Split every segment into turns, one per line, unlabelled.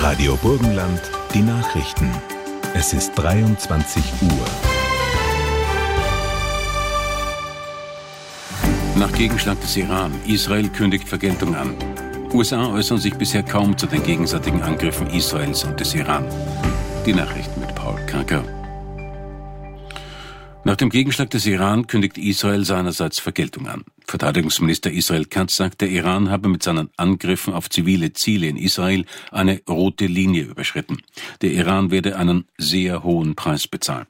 Radio Burgenland, die Nachrichten. Es ist 23 Uhr.
Nach Gegenschlag des Iran. Israel kündigt Vergeltung an. USA äußern sich bisher kaum zu den gegenseitigen Angriffen Israels und des Iran. Die Nachrichten mit Paul Kranker. Nach dem Gegenschlag des Iran kündigt Israel seinerseits Vergeltung an. Verteidigungsminister Israel Katz sagt, der Iran habe mit seinen Angriffen auf zivile Ziele in Israel eine rote Linie überschritten. Der Iran werde einen sehr hohen Preis bezahlen.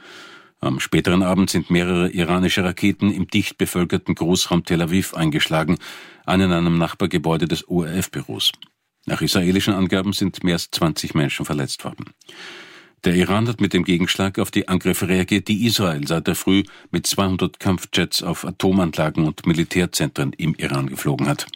Am späteren Abend sind mehrere iranische Raketen im dicht bevölkerten Großraum Tel Aviv eingeschlagen, einen in einem Nachbargebäude des ORF-Büros. Nach israelischen Angaben sind mehr als 20 Menschen verletzt worden. Der Iran hat mit dem Gegenschlag auf die Angriffe reagiert, die Israel seit der Früh mit 200 Kampfjets auf Atomanlagen und Militärzentren im Iran geflogen hat.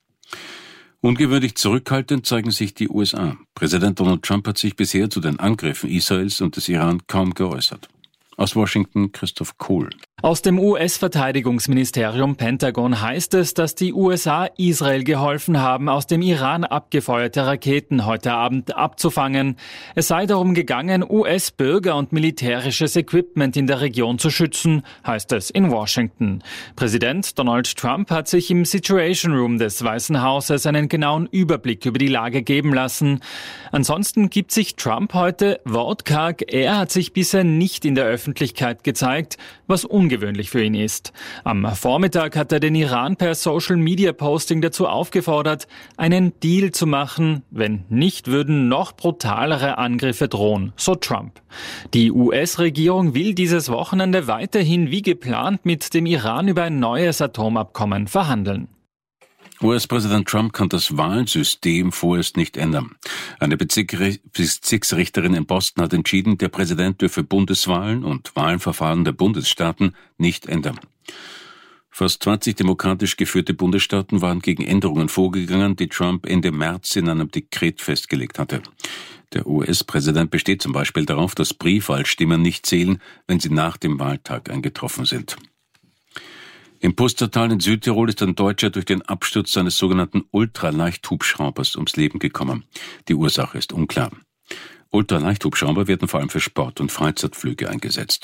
Ungewöhnlich zurückhaltend zeigen sich die USA. Präsident Donald Trump hat sich bisher zu den Angriffen Israels und des Iran kaum geäußert. Aus Washington Christoph Kohl.
Aus dem US-Verteidigungsministerium Pentagon heißt es, dass die USA Israel geholfen haben, aus dem Iran abgefeuerte Raketen heute Abend abzufangen. Es sei darum gegangen, US-Bürger und militärisches Equipment in der Region zu schützen, heißt es in Washington. Präsident Donald Trump hat sich im Situation Room des Weißen Hauses einen genauen Überblick über die Lage geben lassen. Ansonsten gibt sich Trump heute wortkarg. Er hat sich bisher nicht in der Öffentlichkeit gezeigt, was ungewöhnlich für ihn ist. Am Vormittag hat er den Iran per Social-Media-Posting dazu aufgefordert, einen Deal zu machen. Wenn nicht, würden noch brutalere Angriffe drohen, so Trump. Die US-Regierung will dieses Wochenende weiterhin wie geplant mit dem Iran über ein neues Atomabkommen verhandeln.
US-Präsident Trump kann das Wahlsystem vorerst nicht ändern. Eine Bezirksrichterin in Boston hat entschieden, der Präsident dürfe Bundeswahlen und Wahlverfahren der Bundesstaaten nicht ändern. Fast 20 demokratisch geführte Bundesstaaten waren gegen Änderungen vorgegangen, die Trump Ende März in einem Dekret festgelegt hatte. Der US-Präsident besteht zum Beispiel darauf, dass Briefwahlstimmen nicht zählen, wenn sie nach dem Wahltag eingetroffen sind. Im Pustertal in Südtirol ist ein Deutscher durch den Absturz seines sogenannten Ultraleichthubschraubers ums Leben gekommen. Die Ursache ist unklar. Ultraleichthubschrauber werden vor allem für Sport- und Freizeitflüge eingesetzt.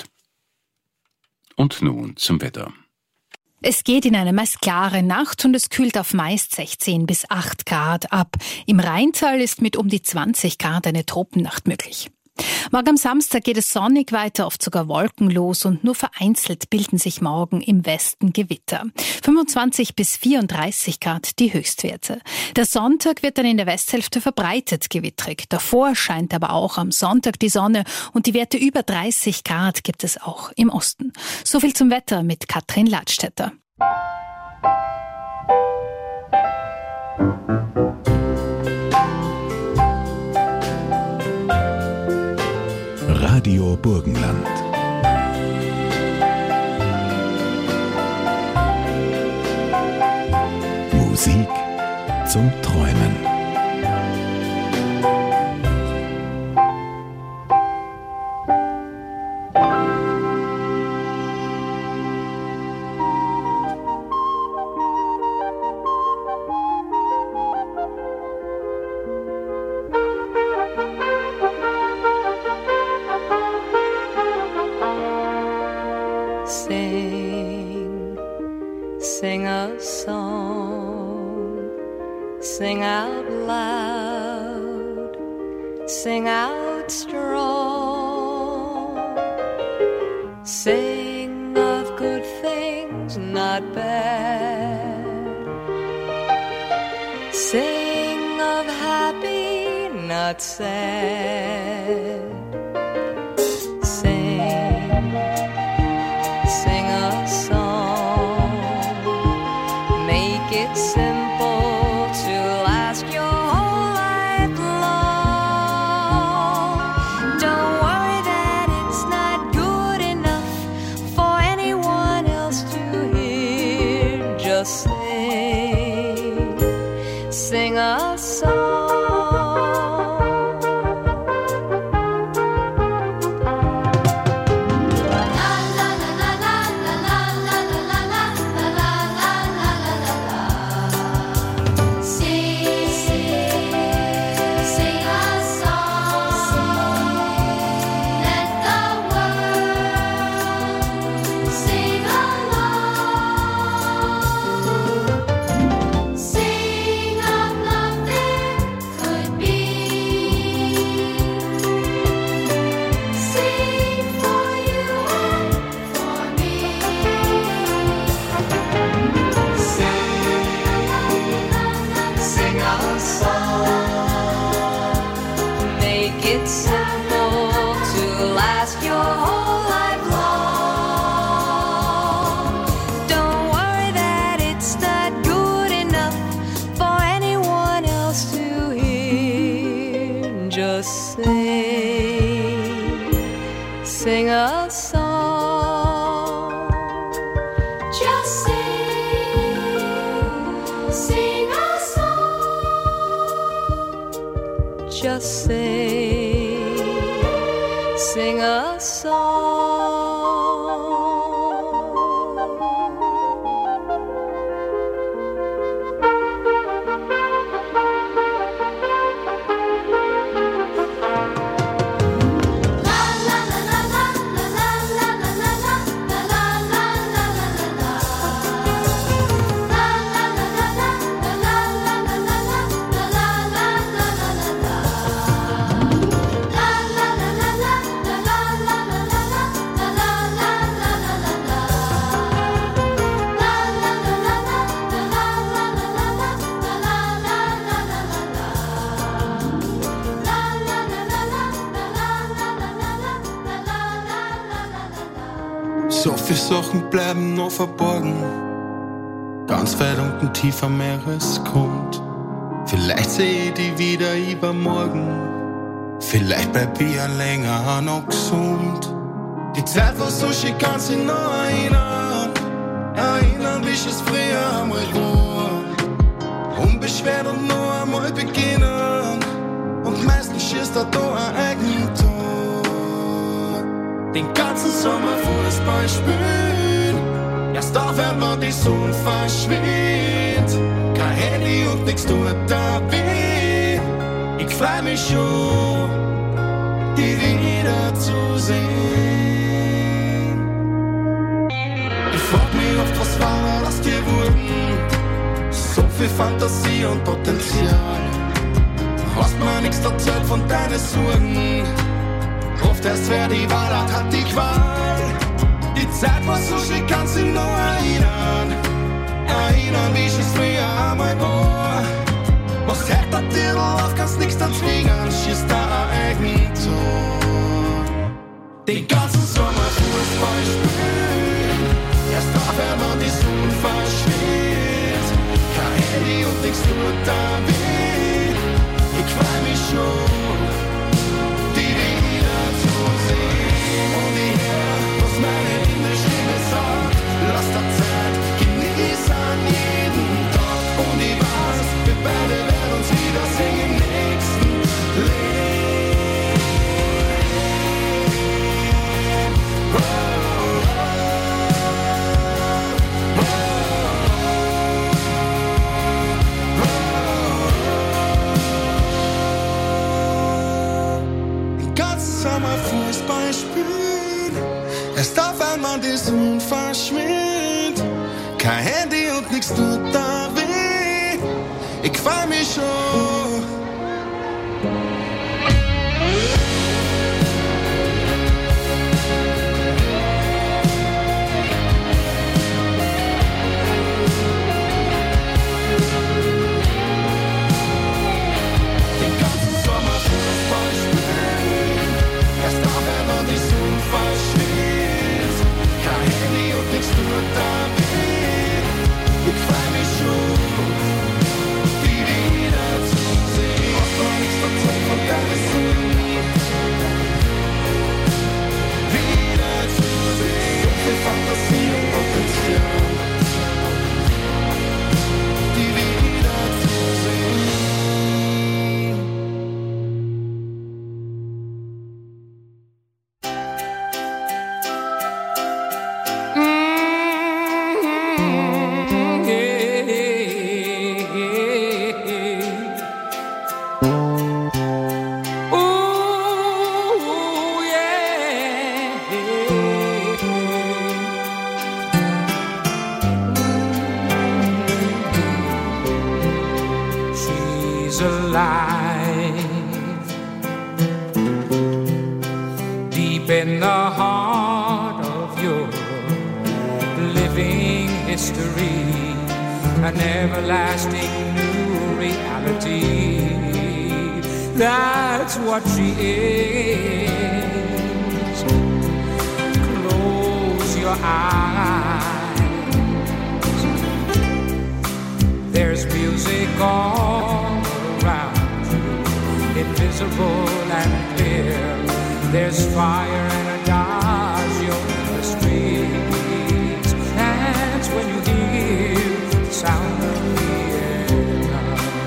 Und nun zum Wetter.
Es geht in eine meist klare Nacht und es kühlt auf meist 16 bis 8 Grad ab. Im Rheintal ist mit um die 20 Grad eine Tropennacht möglich. Morgen am Samstag geht es sonnig weiter, oft sogar wolkenlos und nur vereinzelt bilden sich morgen im Westen Gewitter. 25 bis 34 Grad die Höchstwerte. Der Sonntag wird dann in der Westhälfte verbreitet gewittrig. Davor scheint aber auch am Sonntag die Sonne und die Werte über 30 Grad gibt es auch im Osten. So viel zum Wetter mit Katrin Ladstätter.
Radio Burgenland. Musik zum Träumen.
Sing a song, sing out loud, sing out strong. Sing of good things, not bad. Sing of happy, not sad. Simple to last your whole life long. Don't worry that it's not good enough for anyone else to hear. Just sing a song. Just sing a song. Just sing a song. Just sing a song.
So viele Sachen bleiben noch verborgen, ganz weit unten tief am Meeresgrund. Vielleicht seh ich die wieder übermorgen, vielleicht bleib ich ja länger noch gesund. Die Zeit war so schön, kann sich noch erinnern, wie es früher einmal war. Unbeschwert und noch einmal beginnen, und meistens schießt da ein Eigentor. Den ganzen Sommer Fußball spielen, erst aufhören, wenn die Sonne verschwindet. Kein Handy und nix tut da weh. Ich freu mich schon, die wieder zu sehen. Ich frag mich oft, was war aus dir wurden? So viel Fantasie und Potenzial. Hast mir nix erzählt von deinen Sorgen. Oft erst wer die Wahl hat die Qual. Die Zeit war so schön, kann sich noch erinnern, wie es früher einmal war. Was hält der Titel auf, kannst nix dann zwingen, schießt da ein Eigentor. Den ganzen Sommer Fußball spielen, erst aufhören, wenn die Sonne verschwindet. Kein Handy und nix tut da weh. Ich freu mich schon, die wieder zu sehen. Und ich hör, was meine innere Stimme sagt. Lass der Zeit, genieß an jeden Tag. Und ich weiß, wir beide werden uns wiedersehen im nächsten Leben. Oh, oh, oh, oh. Den ganzen Sommer Fußball spielen, erst auf einmal die Sonne verschwindet. Kein Handy und nix tut da weh. Ich freu mich schon. Den ganzen Sommer Fußball spielen, erst aufhören, wenn die Sonne verschwindet. Kein Handy und nix tut da weh. Ich freu mich schon, die wieder zu sehen. Was war nix erzählt von deinen Sorgen, wieder zu sehen. So viel Fantasie und Potenzial, die wieder zu sehen. Ooh, yeah. She's alive, deep in the heart of your living history, an everlasting new reality. That's what she is. Close your eyes. There's music all around you. It
visible and clear. There's fire and adagio in the streets. Dance when you hear the sound of Vienna.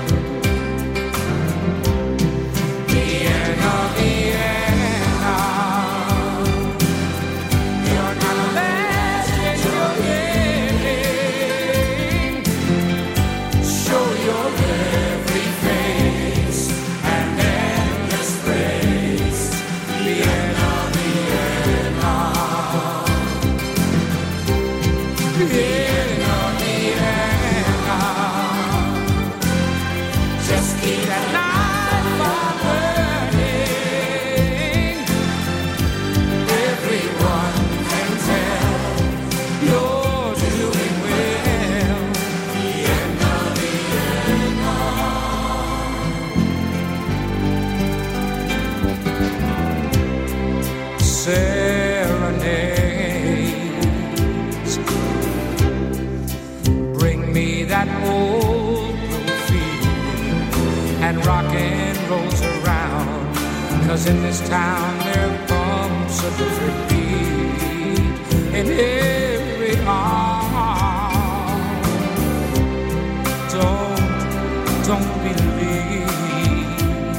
Vienna, Vienna. You're not a legend, you're living. Show your every face and endless grace. Vienna, Vienna. Vienna, Vienna. Just keep that light fire burning. Everyone can tell you're doing well. Vienna, Vienna. Serenades bring me that old blue feeling, and rockin' rolls around. 'Cause in this town there bumps a different beat in every arm. Don't believe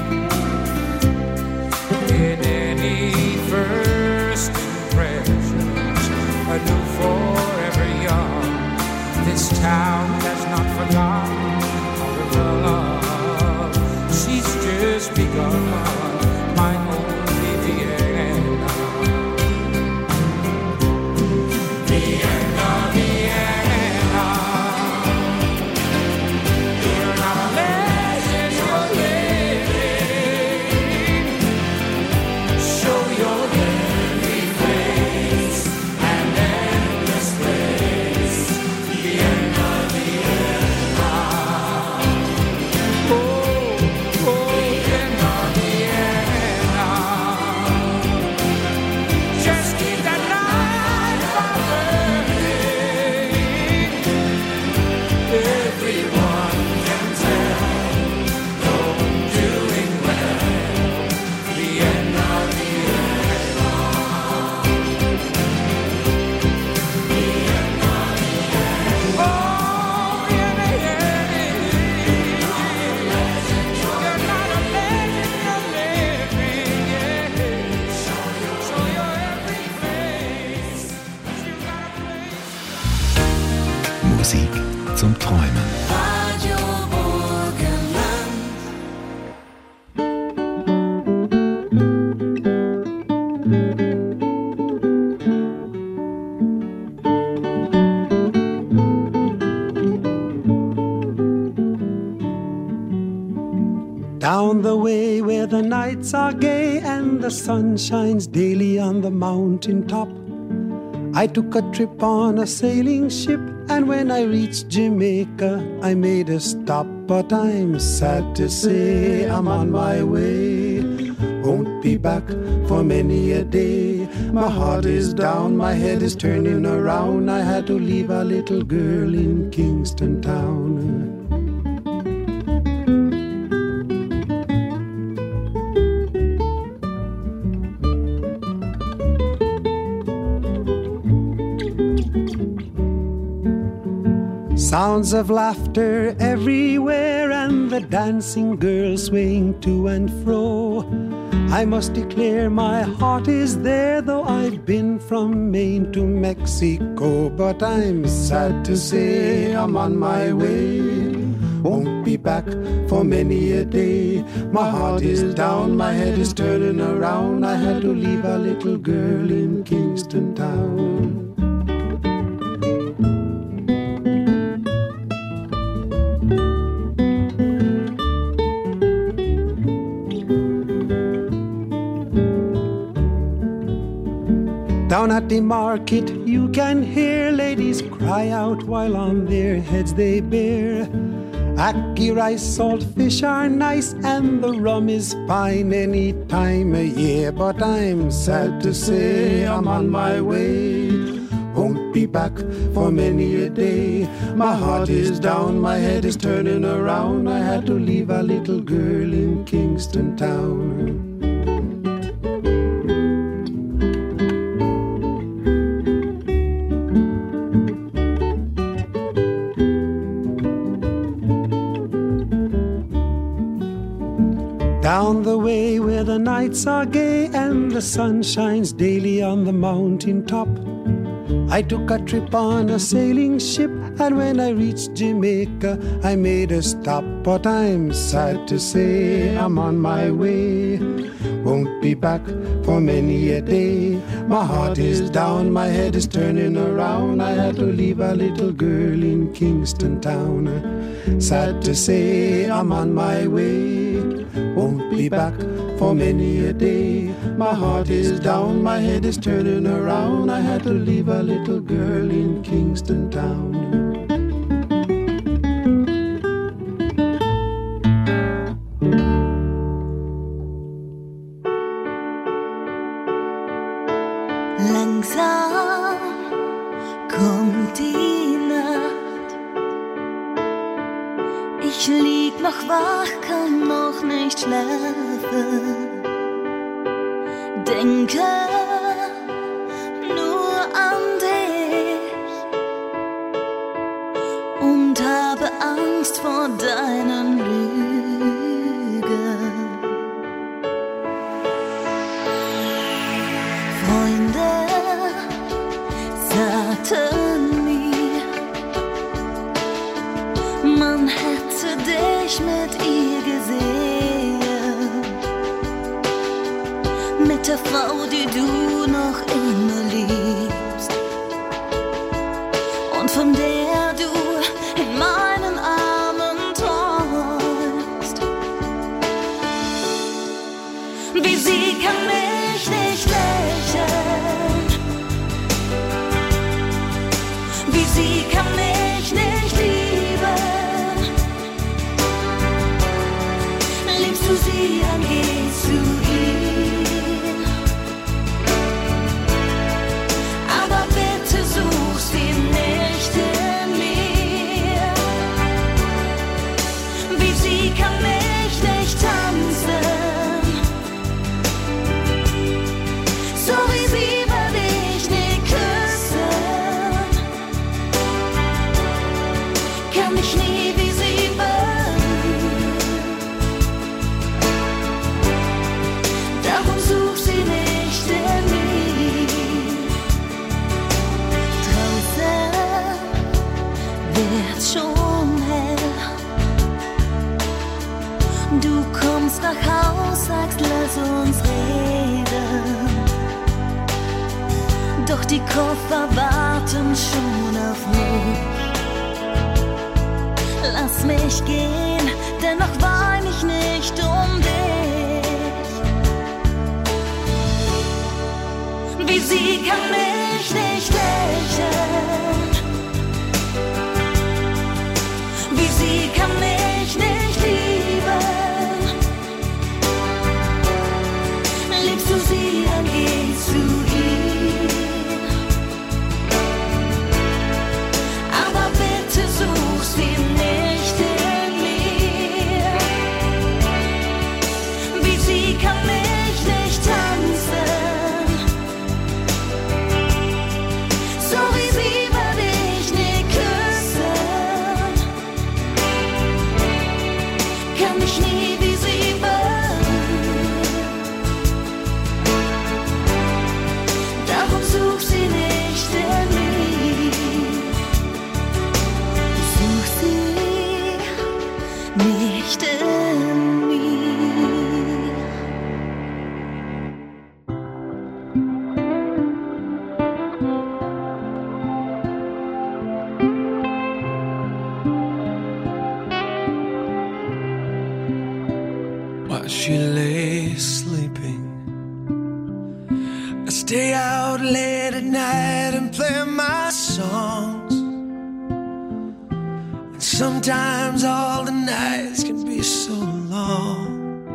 in any first impressions, anew forever young. This town has not forgotten all of her love. She's just begun, my only Vienna. Vienna, Vienna. You're not a legend, you're living. Show your every face and endless grace. Vienna, Vienna. Oh, oh, Vienna, Vienna. Just keep that light burning. Everyone can tell you're doing well. Vienna, Vienna. Oh, Vienna, you're not a legend, you're living, yeah. Show your every face. You got a place.
Musik zum Träumen.
Radio Burgenland.
Down the way where the nights are gay and the sun shines daily on the mountain top, I took a trip on a sailing ship, and when I reached Jamaica, I made a stop. But I'm sad to say I'm on my way. Won't be back for many a day. My heart is down, my head is turning around. I had to leave a little girl in Kingston town. Sounds of laughter everywhere, and the dancing girls swaying to and fro. I must declare my heart is there, though I've been from Maine to Mexico. But I'm sad to say I'm on my way. Won't be back for many a day. My heart is down, my head is turning around. I had to leave a little girl in Kingston town. Down at the market you can hear ladies cry out while on their heads they bear. Ackee rice, salt fish are nice, and the rum is fine any time of year. But I'm sad to say I'm on my way. won't be back for many a day. My heart is down, my head is turning around. I had to leave a little girl in Kingston Town. Down the way where the nights are gay and the sun shines daily on the mountain top, I took a trip on a sailing ship, and when I reached Jamaica I made a stop. But I'm sad to say I'm on my way, won't be back for many a day. My heart is down, my head is turning around. I had to leave a little girl in Kingston Town. Sad to say I'm on my way, won't be back for many a day. My heart is down, my head is turning around. I had to leave a little girl in Kingston Town.
Langsam kommt die Nacht. Ich lieg noch wach, kann noch nicht schlafen. Denke nur an dich und habe Angst vor deinen Lügen. Freunde sagten mir, man hätte dich mit ihr gesehen, mit der Frau, die du noch immer liebst und von der du in meinen Armen träumst. Wie sie kann mich nicht lächeln, wie sie kann mich nicht lieben. Liebst du sie, dann geh zu ihr, aber bitte such sie nicht in mir. Wie sie kann mich nicht tanzen, so wie sie will ich nie küssen. Kann ich nie wie sie will, darum such sie nicht in mir. Draußen wird's schon hell, du kommst nach Haus, sagst lass uns reden, doch die Koffer warten schon auf mich. Lass mich gehen, dennoch wein ich nicht um dich. Wie sie kann mich nicht lächeln, wie sie kann mich nicht lieben. Liebst du sie, dann geh zu ihr, aber bitte such sie nicht in mir. Wie sie kann mich nicht tanzen, so wie sie will ich nie küssen. Kann ich nie wie sie will, darum such sie nicht in mir. Such sie nicht in mir.
While she lay sleeping, I stay out late at night and play my songs. And sometimes all the nights can be so long,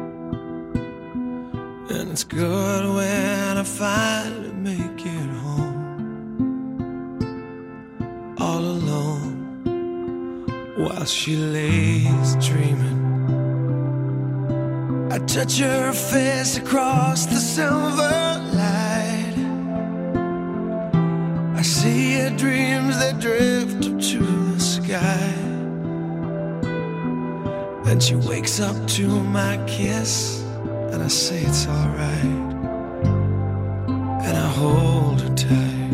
and it's good when I finally make it home. she lays dreaming. I touch her face across the silver light. I see her dreams, they drift up to the sky. Then she wakes up to my kiss, and I say it's alright, and I hold her tight.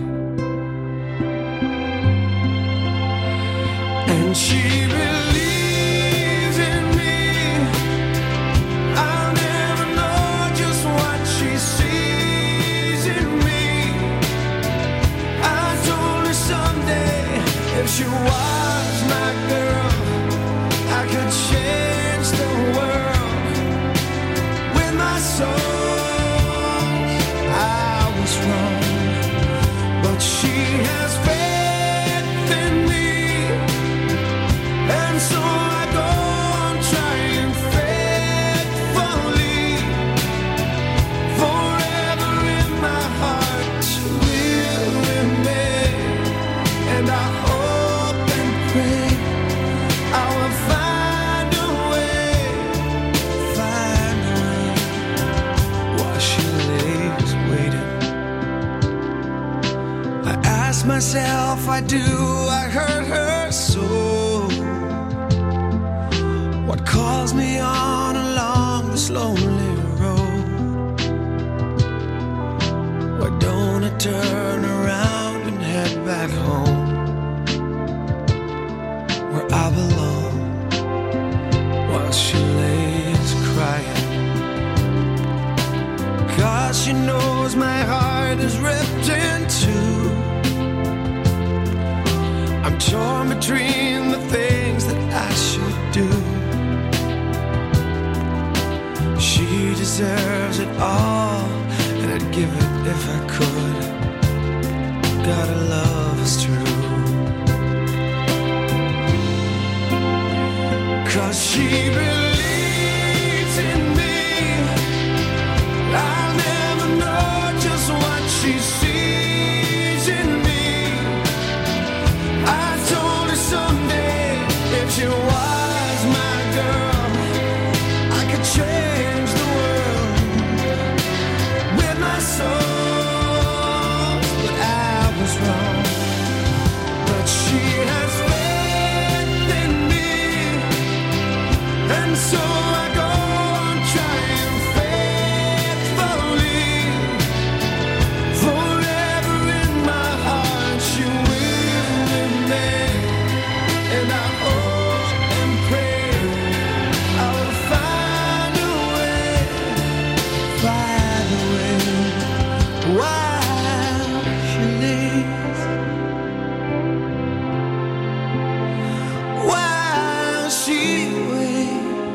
And she believes in me. I'll never know just what she sees in me. I told her someday, if she was my girl, I could change the world with my songs. I was wrong, but she has faith in me. And so I go on trying faithfully. Forever in my heart will remain. And I hope and pray I will find a way while she lays waiting. I ask myself, I hurt her so? What calls me on along this lonely road? Why don't I turn around and head back home, where I belong, while she lays crying? 'Cause she knows my heart is ripped in two. I'm torn between the things that I should do. She deserves it all, and I'd give it if I could. God, her love is true. 'Cause she believes in me. I'll never know just what she sees in me. I told her someday, if she was my girl, I could change the world with my songs. But I was wrong, but she has faith in me. And so I go on trying faithfully. Forever in my heart she will remain. And I hope and pray I will find a way while she lives, while she waits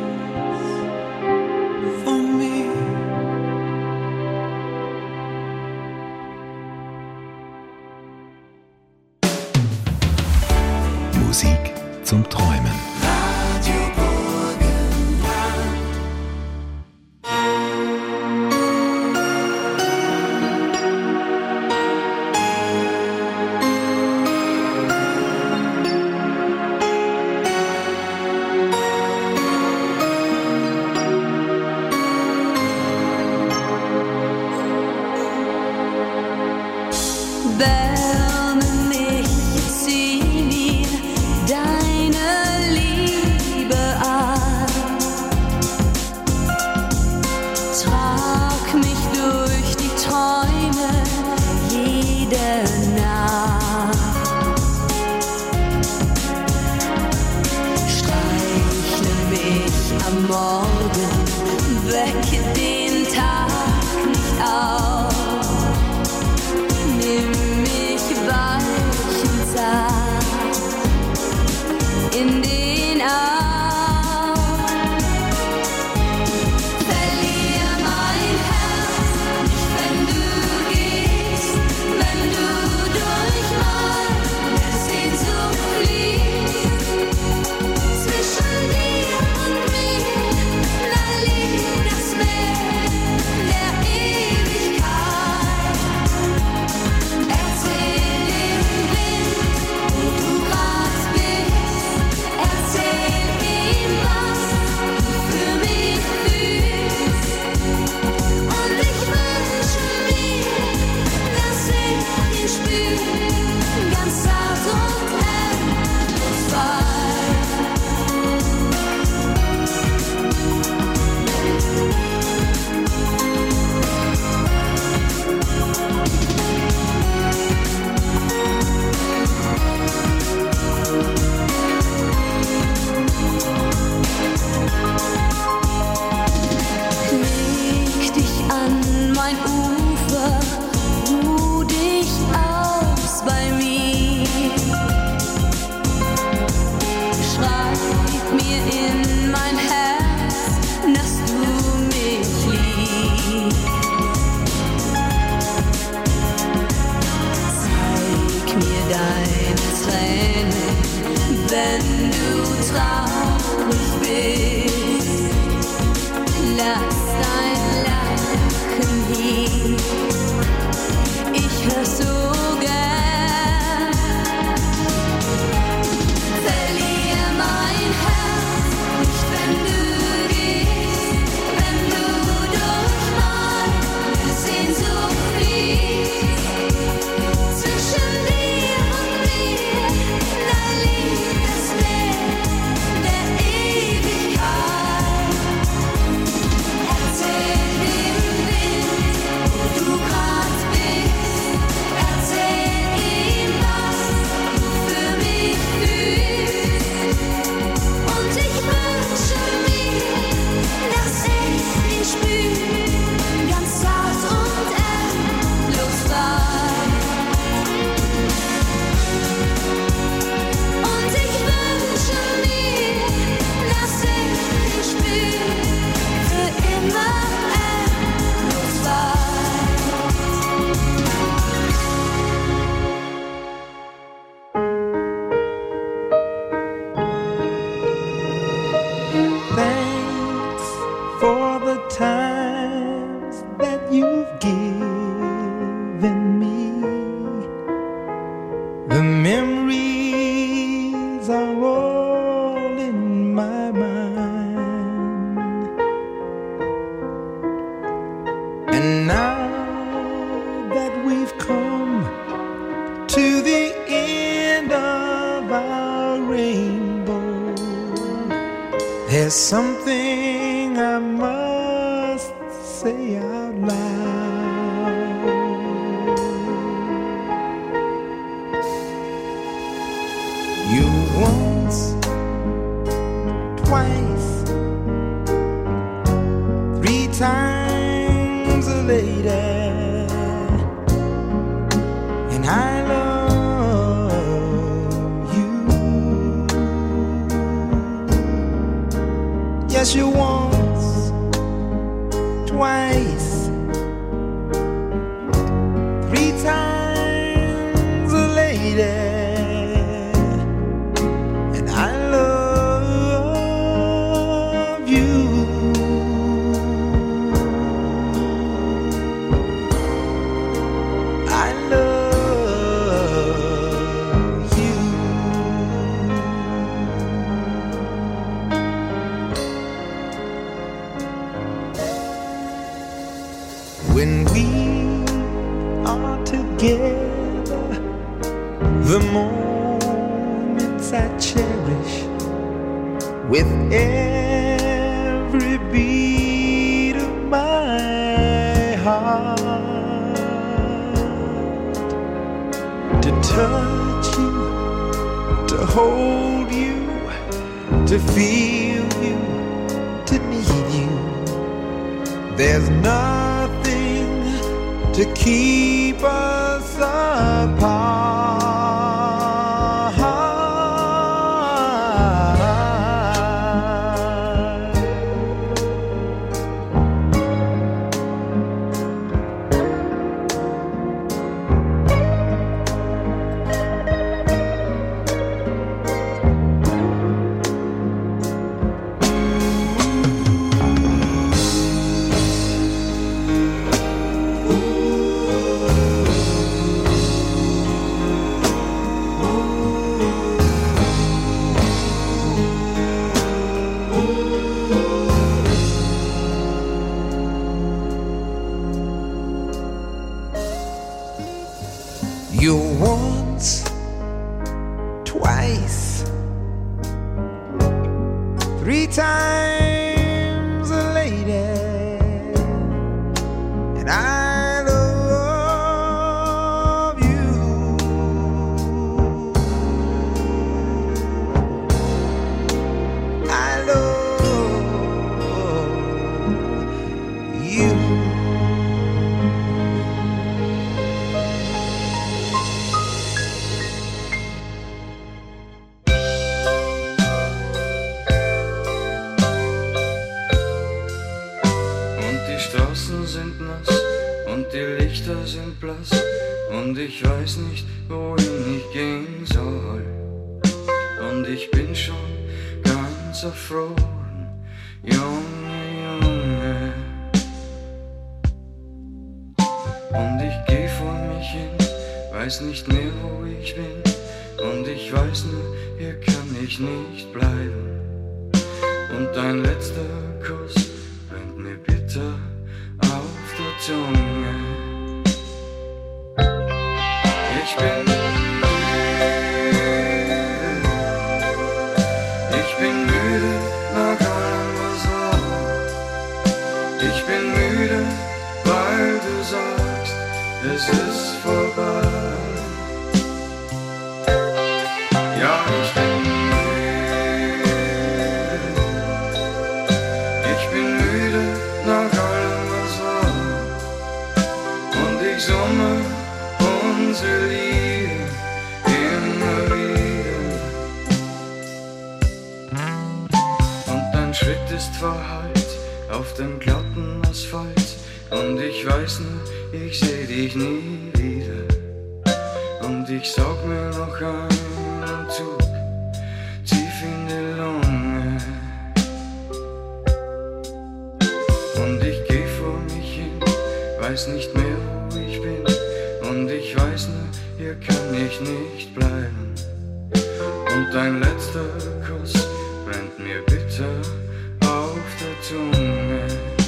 for me.
Musik zum Träumen.
Radio Burgenland.
mein Ufer, ruh dich aus bei mir. Schreib mir in mein Herz, dass du mich liebst. Zeig mir deine Tränen, wenn du traurig bist. Lass dein Lachen hier, ich hör so gern. Verlier mein Herz nicht, wenn du gehst, wenn du durch meine Sehnsucht fliehst. Zwischen dir und mir, da liegt das Meer der Ewigkeit. Erzähl dem Wind, wo du grad bist. Erzähl ihm, was du für mich fühlst. Und ich wünsche mir, dass ich ihn spür, ganz zart und endlos frei. Und ich wünsche mir, dass ich ihn spür, für immer endlos frei.
Thanks for the times that you've given me. The memories are all in my mind. And now that we've come to the end of our rainbow, there's something I must say out loud. You once, twice, 3 times a lady, and I love you. Yes, you once, twice, 3 times a lady, and I love you. I love you. When we are together, the moments I cherish with every beat of my heart. To touch you, to hold you, to feel you, to need you. There's nothing to keep us apart. You once, twice, 3 times a lady, and I love you. I love you.
sind nass und die Lichter sind blass und ich weiß nicht, wohin ich gehen soll. Und ich bin schon ganz erfroren, Junge, Junge. Und ich geh vor mich hin, weiß nicht mehr, wo ich bin. Und ich weiß nur, hier kann ich nicht bleiben. Und dein letzter Kuss brennt mir bitter auf der Zunge. Ich bin müde nach allem, was war. Ich bin müde, weil du sagst, es ist vorbei. Ja, ich bin müde nach allem, was war. Und ich summe unsere Liebe immer wieder. Und dein Schritt ist verhallt auf dem glatten Asphalt. Und ich weiß nur, ich seh dich nie wieder. Und ich saug mir noch einen Zug tief in die Lunge. Und ich geh vor mich hin, weiß nicht mehr, wo ich bin. Und ich weiß nur, hier kann ich nicht bleiben. Und dein letzter Kuss brennt mir bitter auf der Zunge.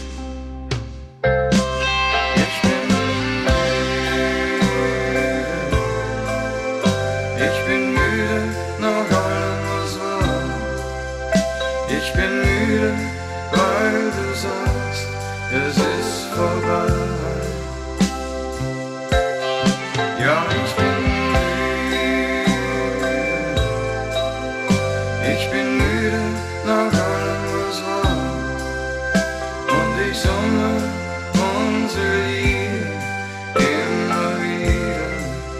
Ich bin müde nach allem, was war. Ich bin müde, weil du sagst, es ist vorbei. Ja, ich bin müde nach allem, was war. Und ich summe unsere Liebe immer wieder.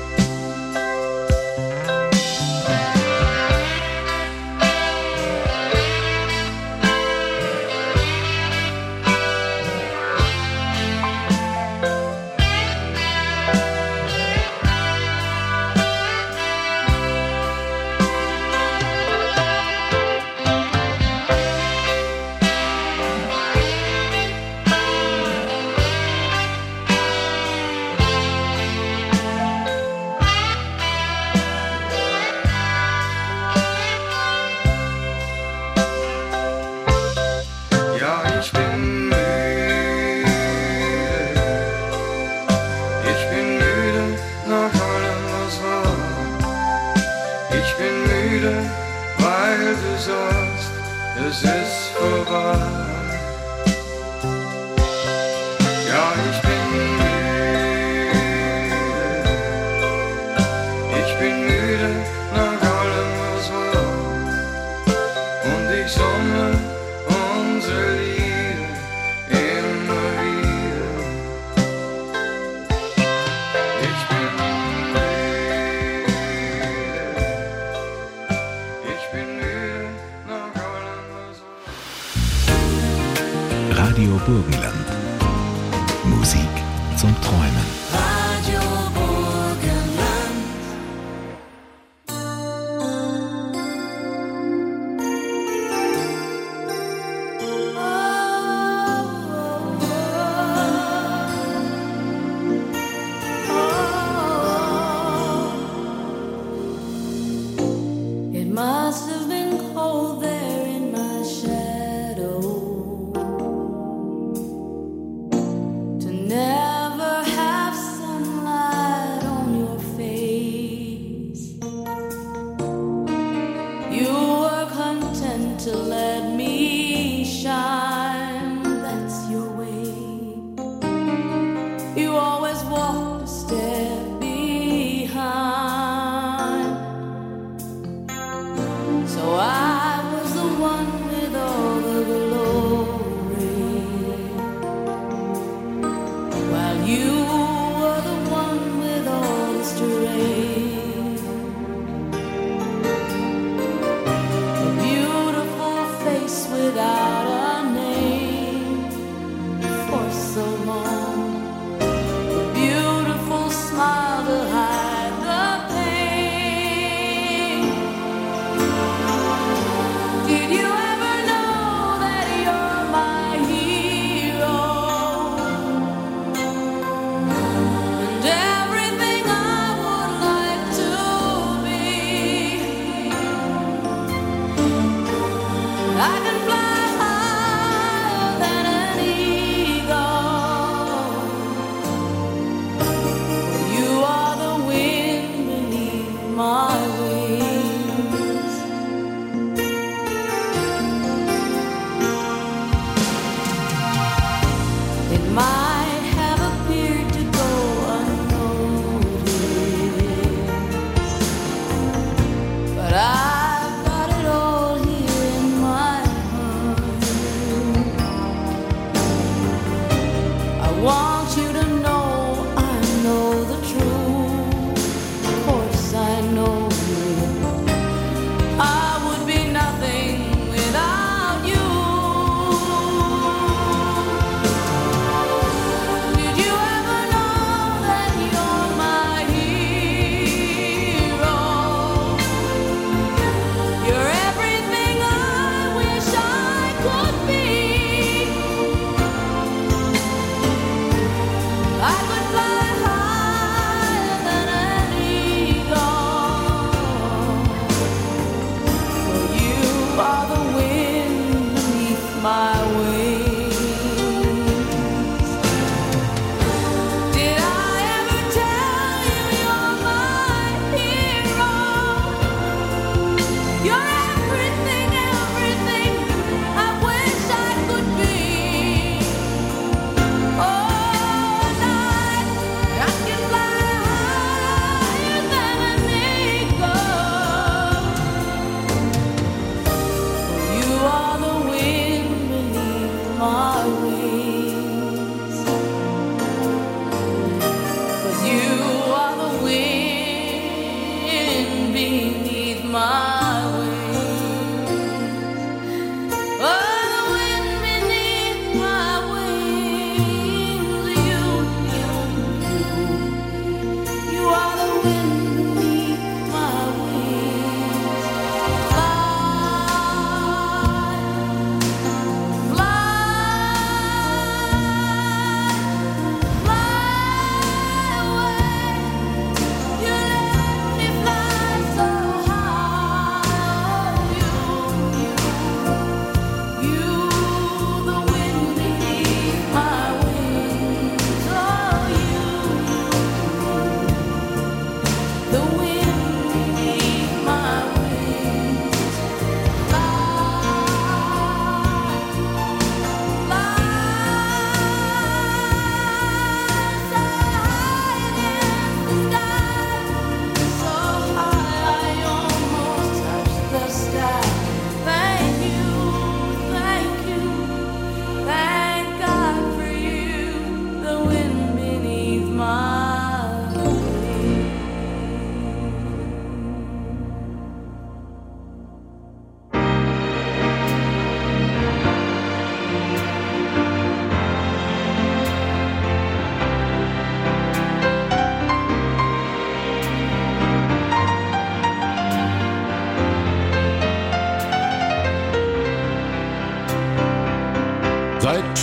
Es ist vorbei. Ja, ich bin müde nach allem, was war. Und ich summe unsere Liebe immer wieder. Ich bin müde nach allem, was war.
Radio Burgenland. Musik zum Träumen.
Radio Burgenland. It must have been cold there in my shadow to never have sunlight on your face. You were content to let me shine, that's your way. You always walked a step behind. So I was the one with all the glory, while you were the one with all the strength. A beautiful face without a name for so long.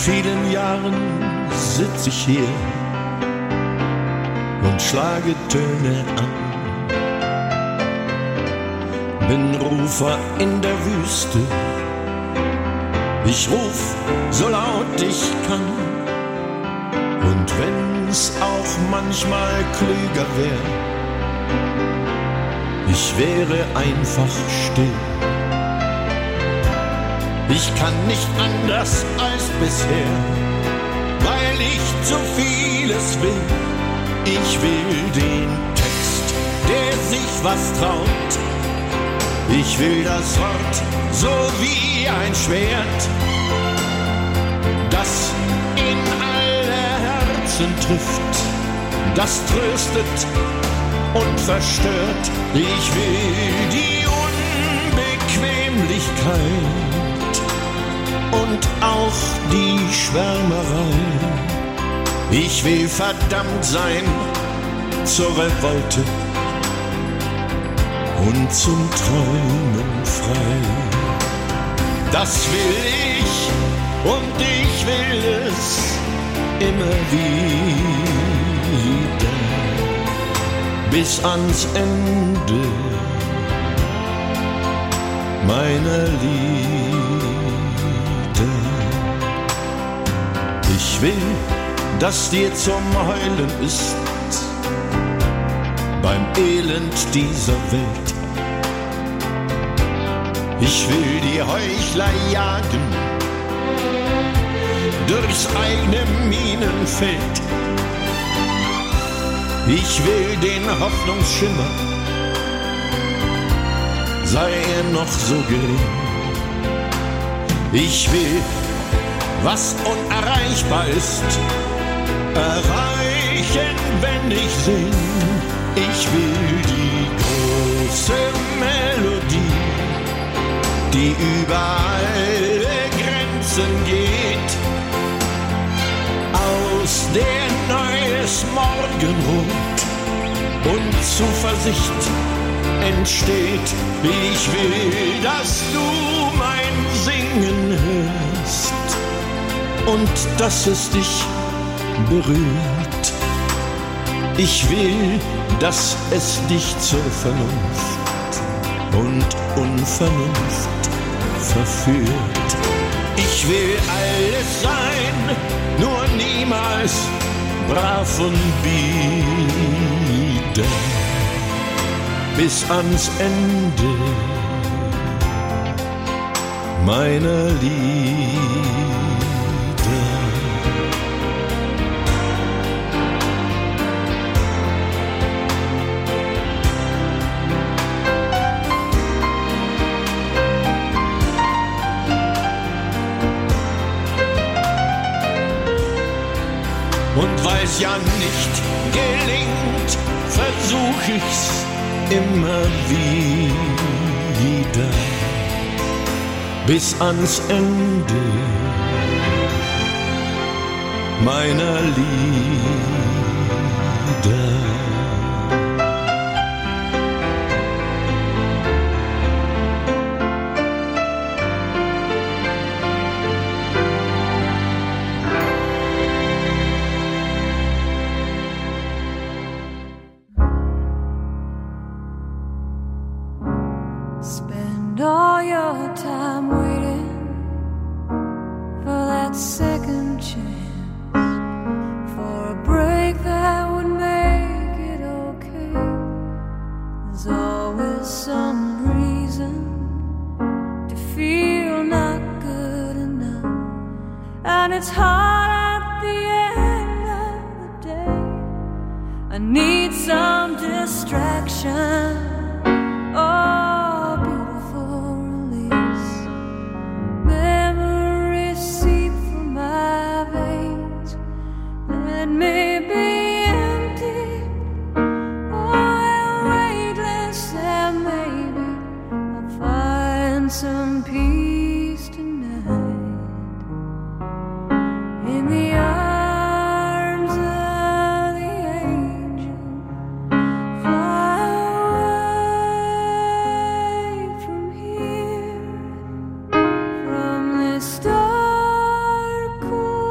vielen Jahren sitz ich hier und schlage Töne an. Bin Rufer in der Wüste, ich ruf so laut ich kann. Und wenn's auch manchmal klüger wär, ich wäre einfach still. Ich kann nicht anders als bisher, weil ich zu vieles will. Ich will den Text, der sich was traut. Ich will das Wort so wie ein Schwert, das in alle Herzen trifft, das tröstet und verstört. Ich will die Unbequemlichkeit und auch die Schwärmerei. Ich will verdammt sein zur Revolte und zum Träumen frei. Das will ich und ich will es immer wieder bis ans Ende meiner Lieder. Ich will, dass dir zum Heulen ist beim Elend dieser Welt. Ich will die Heuchler jagen durchs eigene Minenfeld. Ich will den Hoffnungsschimmer, sei er noch so gering. Ich will, was unerreichbar ist, erreichen, wenn ich sing. Ich will die große Melodie, die über alle Grenzen geht, aus der neues Morgenrot und Zuversicht entsteht. Ich will, dass du mein Singen hörst und dass es dich berührt. Ich will, dass es dich zur Vernunft und Unvernunft verführt. Ich will alles sein, nur niemals brav und bieder bis ans Ende meiner Lieder. Und weil's ja nicht gelingt, versuch ich's immer wieder bis ans Ende meiner Lieder.
Spend all your time waiting for that second chance, for a break that would make it okay. There's always some reason to feel not good enough, and it's hard at the end of the day. I need some distraction. Oh, beautiful release. Memories seep from my veins. Let me be empty. Oh, weightless, and maybe I'll find some peace tonight. In the arms of the angel. Fly away from here, from this dark, cool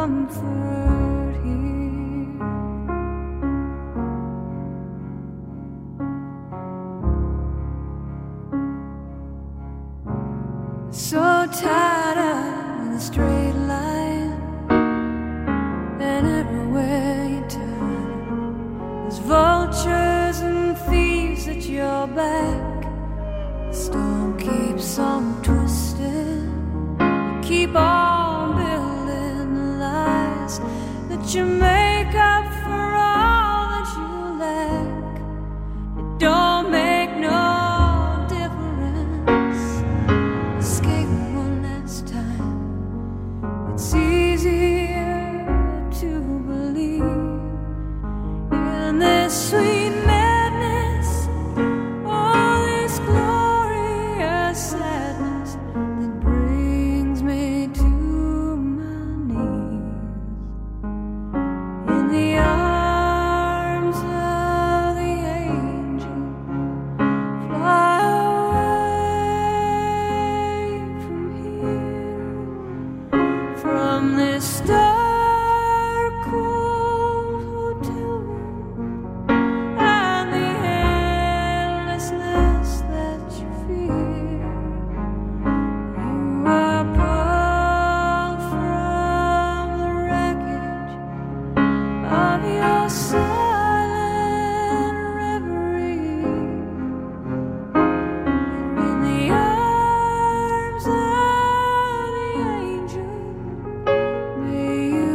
comfort here. So tired of the straight line, and everywhere you turn, there's vultures and thieves at your back. The storm keeps on twisting. You keep on building the lies that you make up for all that you lack. It don't make no difference. Escape one last time. It's easier to believe in this sweet madness, all this glorious sadness that brings me to my knees. In the arms of the angel, fly away from here, from this dark, cold hotel room, and the endlessness that you fear. You are pulled from the wreckage of your silent reverie. In the arms of the angel, may you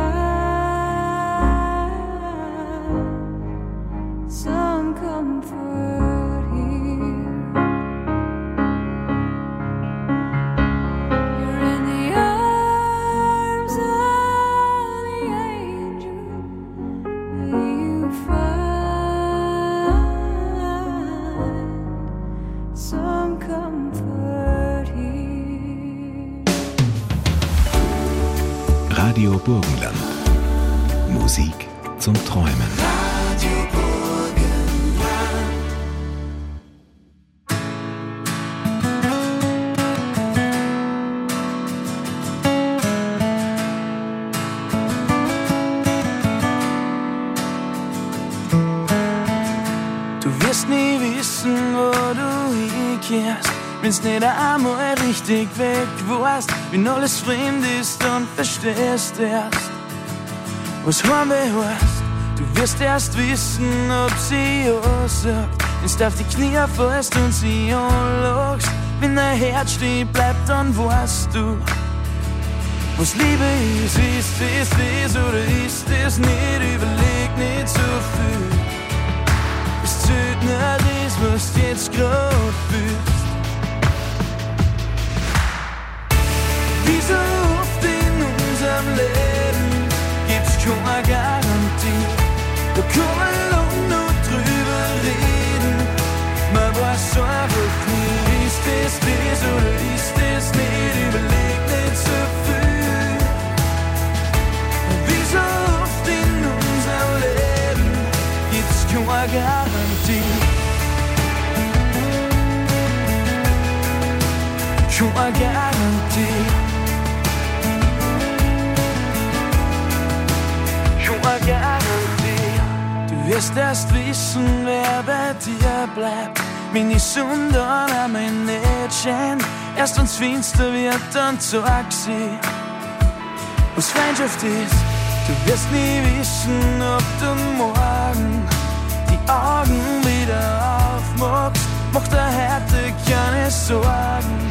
find some comfort here. You're in the arms of the angel, may you find some comfort here.
Radio Burgenland. Musik zum Träumen.
Du wirst nie wissen, wo du hinkehrst, wenn's nicht einmal richtig weg warst, wenn alles fremd ist und verstehst erst, was Heimweh heißt. Du wirst erst wissen, ob sie ja sagt, wenn's du auf die Knie fällst und sie anlachst. Wenn dein Herz stehen bleibt, dann weißt du, was Liebe ist. Ist es das oder ist es nicht? Überleg nicht so viel. Es zählt nur das, was du jetzt grad fühlst. Wie so oft in unserem Leben gibt's keine Garantie. Da kann man lang noch drüber reden. Man weiß einfach nie, ist es das oder ist es nicht? Überleg nicht so viel. Wie so oft in unserem Leben gibt's keine Garantie. Keine Garantie. Keine Garantie. Du wirst erst wissen, wer bei dir bleibt, wenn die Sonne dann einmal nicht scheint. Erst wenn's finster wird, dann zeig sie, was Freundschaft ist. Du wirst nie wissen, ob du morgen die Augen wieder aufmachst. Mach dir heute keine Sorgen.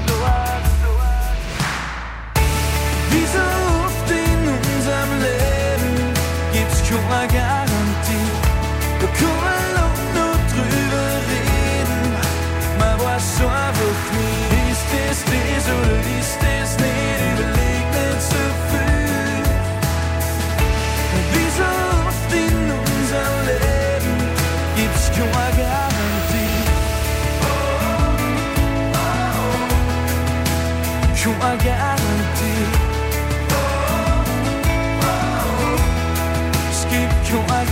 Wie so oft in unserem Leben gibt's keine Garantie. Da kann man lang noch drüber reden. Man weiß einfach nie, ist es das oder ist es nicht? Überleg nicht so viel. Wie so oft in unserem Leben gibt's keine Garantie. Keine Garantie. Es gibt keine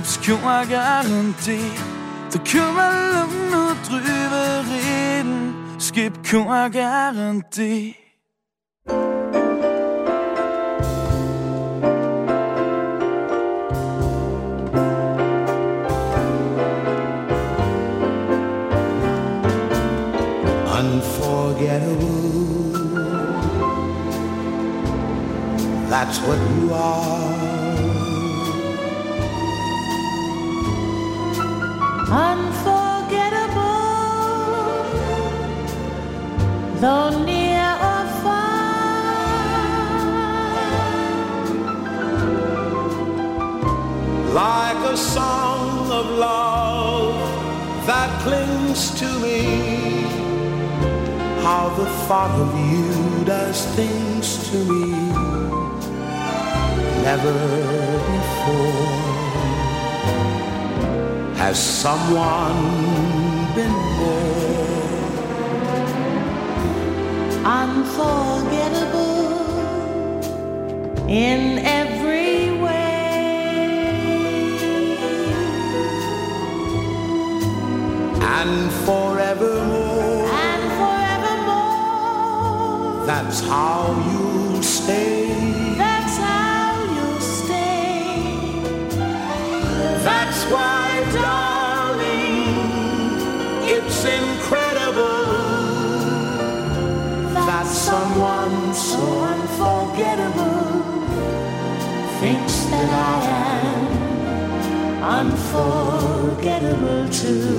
gibt's keine Garantie. Da können wir nur drüber reden, es gibt keine Garantie.
Unforgettable, that's what you are.
Unforgettable, though near or far.
Like a song of love that clings to me,
How the thought of you does things to me never before. Has someone been more
Unforgettable in every way,
and forevermore?
and forevermore.
That's how you'll stay.
That's how you'll stay.
that's why, darling, it's incredible
That someone so unforgettable
Thinks that I am unforgettable too.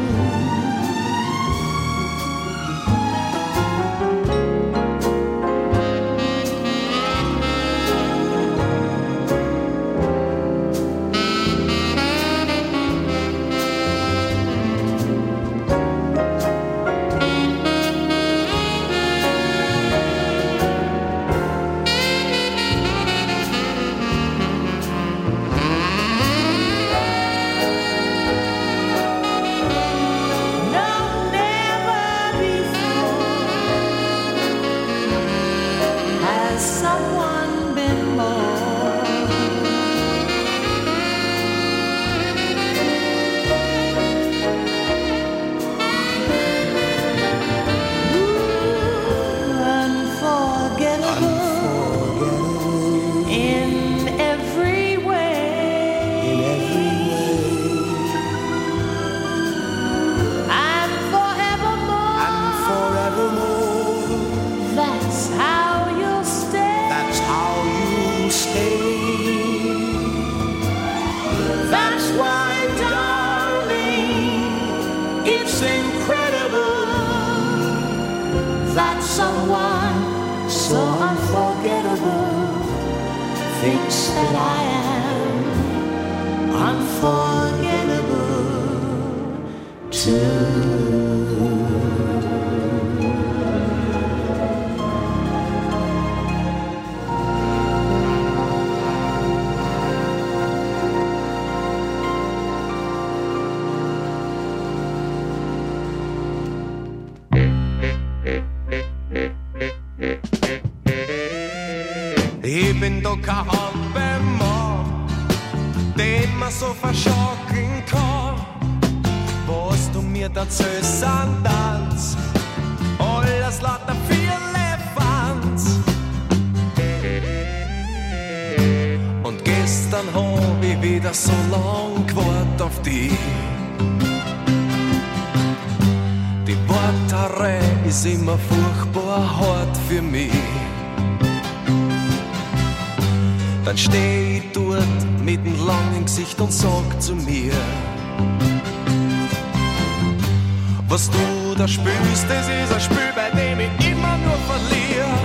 Ich bin doch kein Hampelmann, den man so verschocken kann. Was du mir erzählst an Tanz, alles lauter Firlefanz. Und gestern hab ich wieder so lang gewartet auf dich. Die Warterei ist immer furchtbar hart für mich. Dann steh ich dort mit dem langen Gesicht und sag zu mir: Was du da spielst, das ist ein Spiel, bei dem ich immer nur verliere.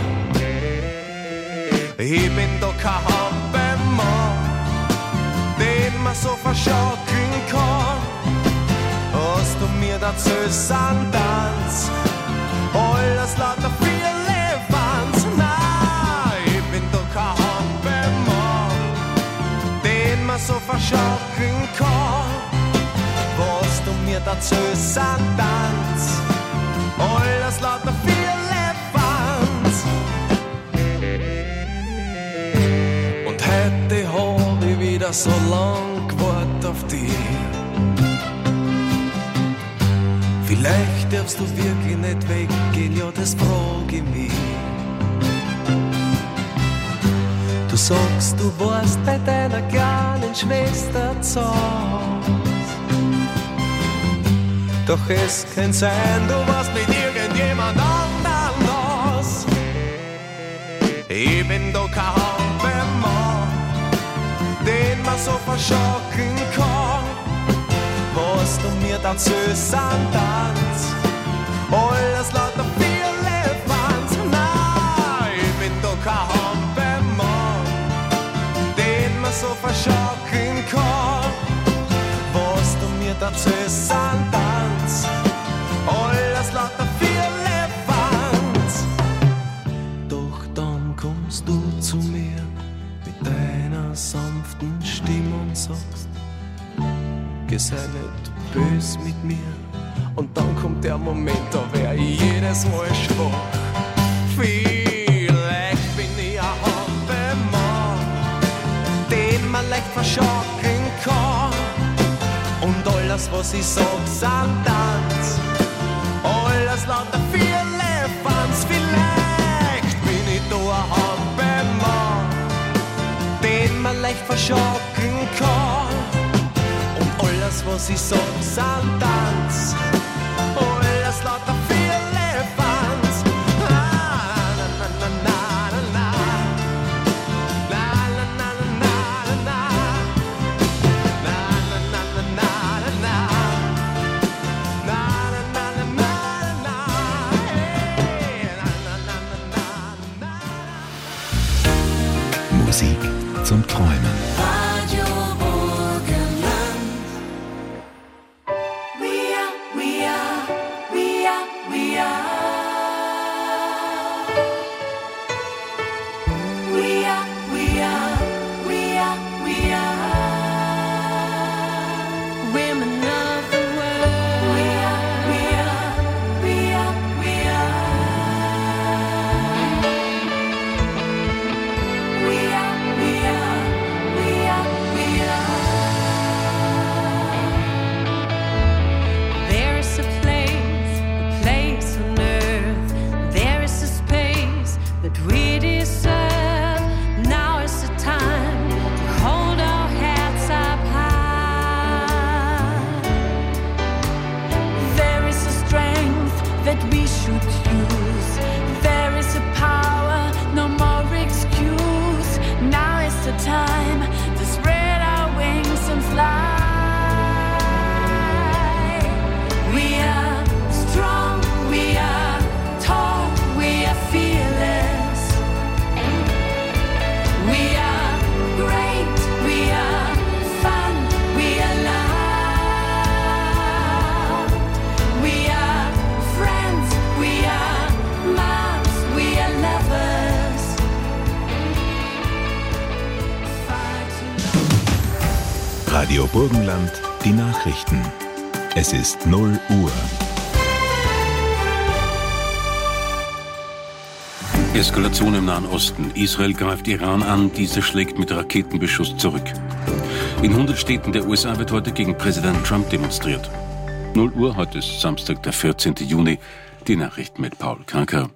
Ich bin doch kein Hampelmann, den man so verschaukeln kann. Hast du mir erzählst an Tanz, alles lauter Firlefanz. Nein, ich bin doch kein Hampelmann, den man so verschaukeln kann. Was du mir erzählst an Tanz, alles lauter Firlefanz. Und heute hab ich wieder
wieder so lang gewartet auf dich. Vielleicht darfst du wirklich nicht weggehen, ja, das frag ich mich. Du sagst, du warst bei deiner kleinen Schwester zu Haus. Doch es kann sein, du warst mit irgendjemand anderen los. Ich bin doch kein Hampelmann, den man so verschocken kann. Was du mir dazu sagst, alles lauter Firlefanz. Nein, ich bin doch kein Hampelmann, den man so verschocken kann. Was du mir dazu sagst, alles lauter Firlefanz. Doch dann kommst du zu mir mit deiner sanften Stimme und sagst, geh sei nicht bös mit mir. Und dann kommt der Moment, da wär ich jedes Mal schwach. Vielleicht bin ich ein Hampelmann, den man leicht verschocken kann. Und alles, was ich sag, sind Tanz. Alles lauter Firlefanz. Vielleicht bin ich da ein Hampelmann, den man leicht verschocken kann. Und alles, was ich sag, sind Tanz. Alles lauter Firlefanz. Na, na, na, na, na, na. Na, na, na, na, na, na. Na, na, na, na, na, na. Na, na, na, na, na, na. Hey, na, na, na, na, na, na.
Musik zum Träumen.
Radio Burgenland. We are, we are, we are, we are. We are, we are, we are, we are. Women of the world. We are, we are, we are, we are. We are, we are, we are, we are. There is a place on earth. There is a space that we deserve. Now is the time to hold our heads up high. There is a strength that we should use. There is a power, no more excuse. Now is the time to spread our wings and fly. We are strong, we are tall, we are fearless. We are great, we are fun, we are loud. We are friends, we are moms, we are lovers. Fighting.
Radio Burgenland, die Nachrichten. Es ist 0 Uhr.
Eskalation im Nahen Osten. Israel greift Iran an, dieser schlägt mit Raketenbeschuss zurück. In 100 Städten der USA wird heute gegen Präsident Trump demonstriert. 0 Uhr, heute ist Samstag, der 14. Juni. Die Nachrichten mit Paul Kranker.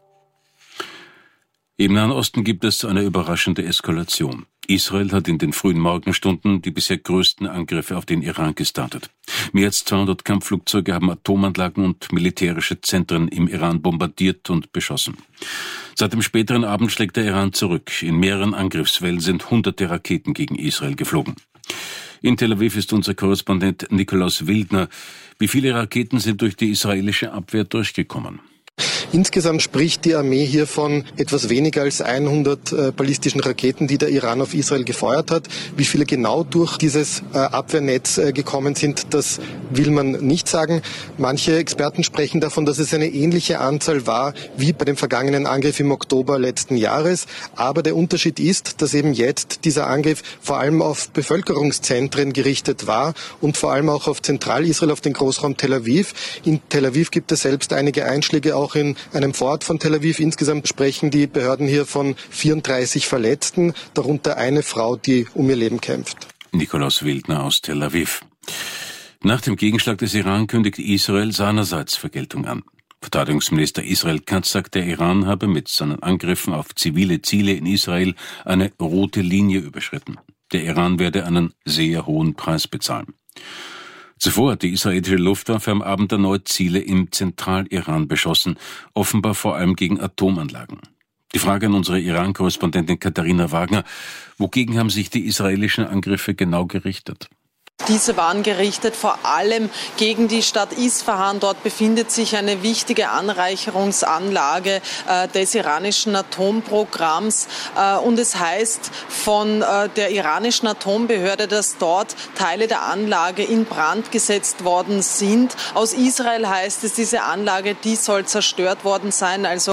Im Nahen Osten gibt es eine überraschende Eskalation. Israel hat in den frühen Morgenstunden die bisher größten Angriffe auf den Iran gestartet. Mehr als 200 Kampfflugzeuge haben Atomanlagen und militärische Zentren im Iran bombardiert und beschossen. Seit dem späteren Abend schlägt der Iran zurück. In mehreren Angriffswellen sind hunderte Raketen gegen Israel geflogen. In Tel Aviv ist unser Korrespondent Nikolaus Wildner. Wie viele Raketen sind durch die israelische Abwehr durchgekommen?
Insgesamt spricht die Armee hier von etwas weniger als 100 ballistischen Raketen, die der Iran auf Israel gefeuert hat. Wie viele genau durch dieses Abwehrnetz gekommen sind, das will man nicht sagen. Manche Experten sprechen davon, dass es eine ähnliche Anzahl war wie bei dem vergangenen Angriff im Oktober letzten Jahres. Aber der Unterschied ist, dass eben jetzt dieser Angriff vor allem auf Bevölkerungszentren gerichtet war und vor allem auch auf Zentralisrael, auf den Großraum Tel Aviv. In Tel Aviv gibt es selbst einige Einschläge auch in einem Vorort von Tel Aviv. Insgesamt sprechen die Behörden hier von 34 Verletzten, darunter eine Frau, die um ihr Leben kämpft.
Nikolaus Wildner aus Tel Aviv. Nach dem Gegenschlag des Iran kündigt Israel seinerseits Vergeltung an. Verteidigungsminister Israel Katz sagt, der Iran habe mit seinen Angriffen auf zivile Ziele in Israel eine rote Linie überschritten. Der Iran werde einen sehr hohen Preis bezahlen. Zuvor hat die israelische Luftwaffe am Abend erneut Ziele im Zentraliran beschossen, offenbar vor allem gegen Atomanlagen. Die Frage an unsere Iran-Korrespondentin Katharina Wagner: Wogegen haben sich die israelischen Angriffe genau gerichtet?
Diese waren gerichtet vor allem gegen die Stadt Isfahan. Dort befindet sich eine wichtige Anreicherungsanlage des iranischen Atomprogramms. Und es heißt von der iranischen Atombehörde, dass dort Teile der Anlage in Brand gesetzt worden sind. Aus Israel heißt es, diese Anlage, die soll zerstört worden sein. Also